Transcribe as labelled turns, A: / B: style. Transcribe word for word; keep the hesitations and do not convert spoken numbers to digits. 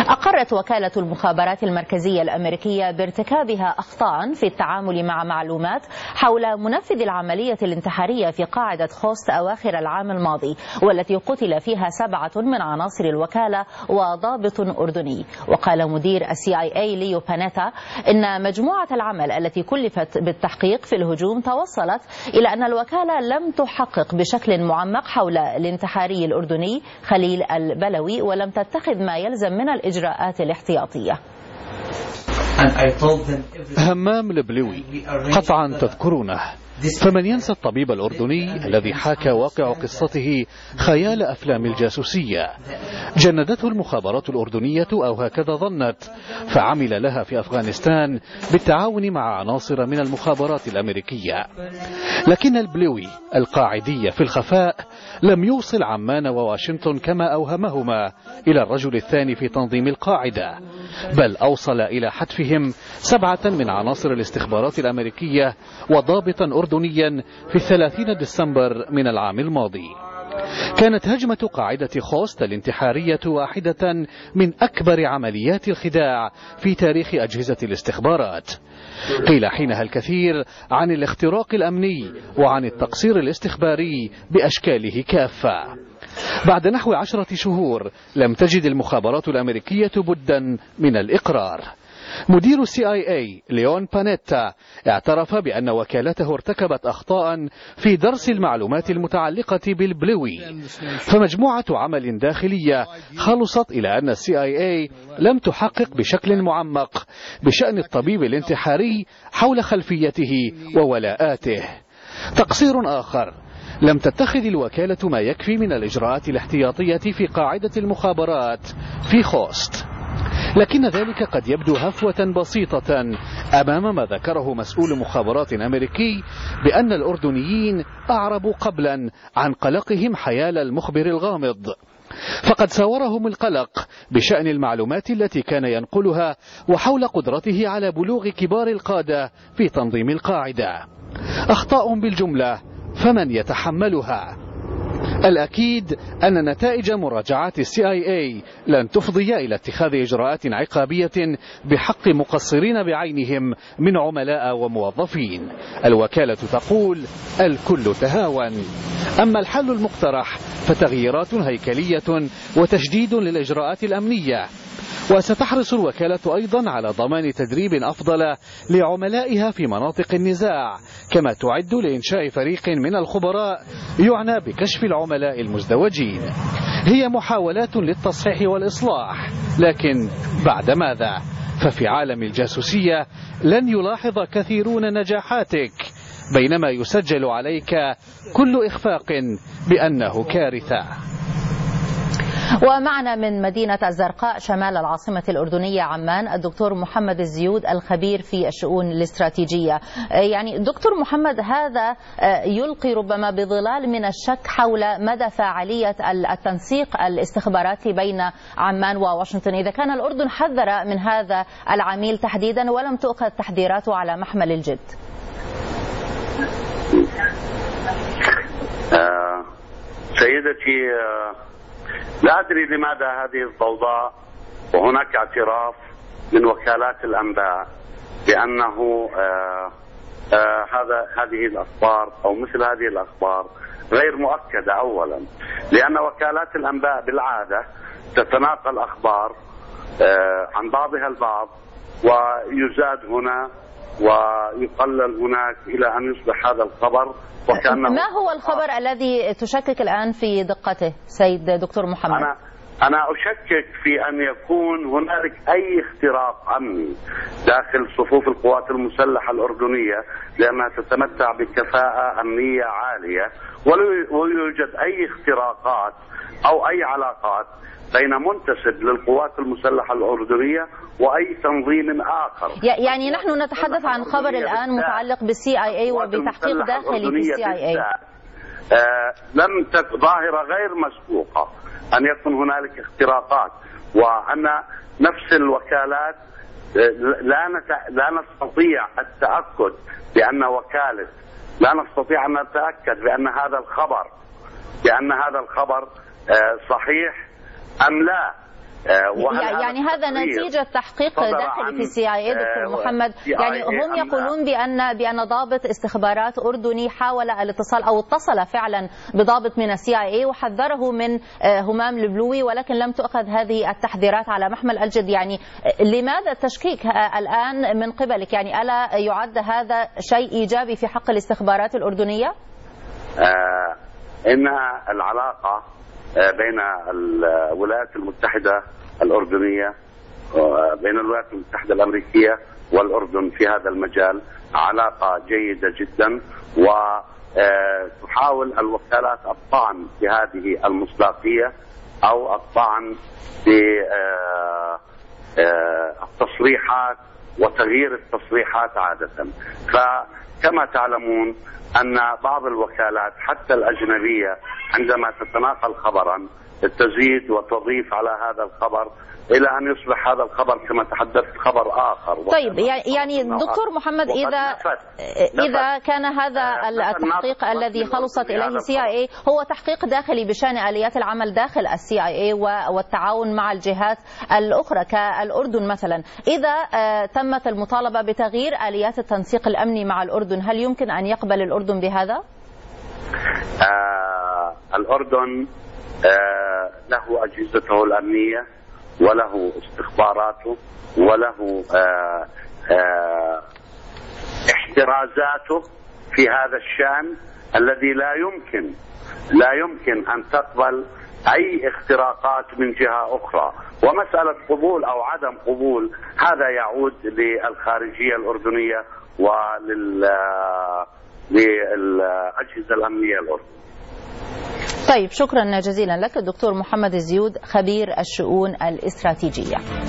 A: أقرت وكالة المخابرات المركزية الأمريكية بارتكابها أخطاء في التعامل مع معلومات حول منفذ العملية الانتحارية في قاعدة خوست أواخر العام الماضي، والتي قتل فيها سبعة من عناصر الوكالة وضابط أردني. وقال مدير السي آي إيه ليو بانيتا إن مجموعة العمل التي كلفت بالتحقيق في الهجوم توصلت إلى أن الوكالة لم تحقق بشكل معمق حول الانتحاري الأردني خليل البلوي، ولم تتخذ ما يلزم من الإجراءات الاحتياطية.
B: همام البلوي قطعا تذكرونه، فمن ينسى الطبيب الأردني الذي حاكى واقع قصته خيال أفلام الجاسوسية. جندته المخابرات الأردنية أو هكذا ظنت، فعمل لها في أفغانستان بالتعاون مع عناصر من المخابرات الأمريكية. لكن البلوي القاعدي في الخفاء لم يوصل عمان وواشنطن كما أوهمهما إلى الرجل الثاني في تنظيم القاعدة، بل أوصل إلى حتفهم سبعة من عناصر الاستخبارات الأمريكية وضابطا أردنيا في الثلاثين ديسمبر من العام الماضي. كانت هجمة قاعدة خوست الانتحارية واحدة من أكبر عمليات الخداع في تاريخ أجهزة الاستخبارات. قيل حينها الكثير عن الاختراق الأمني وعن التقصير الاستخباري بأشكاله كافة. بعد نحو عشرة شهور لم تجد المخابرات الأمريكية بدا من الإقرار. مدير السي آي إيه ليون بانيتا اعترف بأن وكالته ارتكبت أخطاء في درس المعلومات المتعلقة بالبلوي، فمجموعة عمل داخلية خلصت إلى أن السي آي إيه لم تحقق بشكل معمق بشأن الطبيب الانتحاري حول خلفيته وولاءاته. تقصير آخر، لم تتخذ الوكالة ما يكفي من الإجراءات الاحتياطية في قاعدة المخابرات في خوست. لكن ذلك قد يبدو هفوة بسيطة أمام ما ذكره مسؤول مخابرات أمريكي بأن الأردنيين أعربوا قبلا عن قلقهم حيال المخبر الغامض، فقد ساورهم القلق بشأن المعلومات التي كان ينقلها وحول قدرته على بلوغ كبار القادة في تنظيم القاعدة. أخطاء بالجملة، فمن يتحملها؟ الأكيد أن نتائج مراجعات السي آي إيه لن تفضي إلى اتخاذ إجراءات عقابية بحق مقصرين بعينهم من عملاء وموظفين. الوكالة تقول الكل تهاون. أما الحل المقترح فتغييرات هيكلية وتشديد للإجراءات الأمنية. وستحرص الوكالة أيضا على ضمان تدريب أفضل لعملائها في مناطق النزاع، كما تعد لإنشاء فريق من الخبراء يعنى بكشف العملاء المزدوجين. هي محاولات للتصحيح والإصلاح، لكن بعد ماذا؟ ففي عالم الجاسوسية لن يلاحظ كثيرون نجاحاتك، بينما يسجل عليك كل إخفاق بأنه كارثة.
A: ومعنا من مدينة الزرقاء شمال العاصمة الأردنية عمان الدكتور محمد الزيود الخبير في الشؤون الاستراتيجية. يعني دكتور محمد، هذا يلقي ربما بظلال من الشك حول مدى فاعلية التنسيق الاستخباراتي بين عمان وواشنطن، إذا كان الأردن حذر من هذا العميل تحديدا ولم تؤخذ تحذيراته على محمل الجد.
C: آه سيدتي، آه لا أدري لماذا هذه الضوضاء، وهناك اعتراف من وكالات الأنباء بأنه آه آه هذا هذه الأخبار أو مثل هذه الأخبار غير مؤكدة. أولا لأن وكالات الأنباء بالعادة تتناقل أخبار آه عن بعضها البعض، ويزاد هنا ويقلل هناك إلى أن يصبح هذا الخبر وكأنه.
A: ما هو الخبر آه. الذي تشكك الآن في دقته سيد دكتور محمد؟
C: أنا أنا أشكك في أن يكون هنالك أي اختراق أمني داخل صفوف القوات المسلحة الأردنية، لأنها تتمتع بكفاءة أمنية عالية، ولا يوجد أي اختراقات أو أي علاقات بين منتسب للقوات المسلحة الأردنية وأي تنظيم آخر.
A: يعني نحن نتحدث عن خبر الآن متعلق بالسي آي إي وبتحقيق داخلي في السي آي إي.
C: آه لم تكن ظاهرة غير مسبوقة أن يكون هنالك اختراقات، وأن نفس الوكالات لا لا نستطيع التأكد بأن وكالة لا نستطيع أن نتأكد بأن هذا الخبر بأن هذا الخبر آه صحيح أم لا،
A: يعني هذا نتيجة تحقيق داخلي في السي آي إيه دكتور محمد، يعني هم يقولون بأن بأن ضابط استخبارات أردني حاول الاتصال أو اتصل فعلا بضابط من السي آي إيه وحذره من همام البلوي، ولكن لم تؤخذ هذه التحذيرات على محمل الجد. يعني لماذا التشكيك الآن من قبلك؟ يعني ألا يعد هذا شيء إيجابي في حق الاستخبارات الأردنية؟
C: آه إن العلاقة بين الولايات المتحدة الأردنية بين الولايات المتحدة الأمريكية والأردن في هذا المجال علاقة جيدة جدا، وتحاول الوكالات الطعن في هذه المصداقية أو الطعن في التصريحات وتغيير التصريحات عادة. فكما تعلمون أن بعض الوكالات حتى الأجنبية عندما تتناقل خبرا تزيد وتضيف على هذا الخبر إلى أن يصبح هذا الخبر كما تحدثت خبر آخر.
A: طيب يعني دكتور محمد، إذا نفت إذا كان هذا التحقيق الذي خلصت إليه السي آي إيه هو تحقيق داخلي بشأن آليات العمل داخل السي آي إيه والتعاون مع الجهات الأخرى كالأردن مثلا، إذا تمت المطالبة بتغيير آليات التنسيق الأمني مع الأردن، هل يمكن أن يقبل الأردن بهذا؟
C: آه الأردن آه له أجهزته الأمنية وله استخباراته وله آه آه احترازاته في هذا الشأن الذي لا يمكن لا يمكن أن تقبل أي اختراقات من جهة أخرى. ومسألة قبول أو عدم قبول هذا يعود للخارجية الأردنية ولل للأجهزة الأمنية الأردنية.
A: طيب شكرا جزيلا لك الدكتور محمد الزيود خبير الشؤون الاستراتيجية.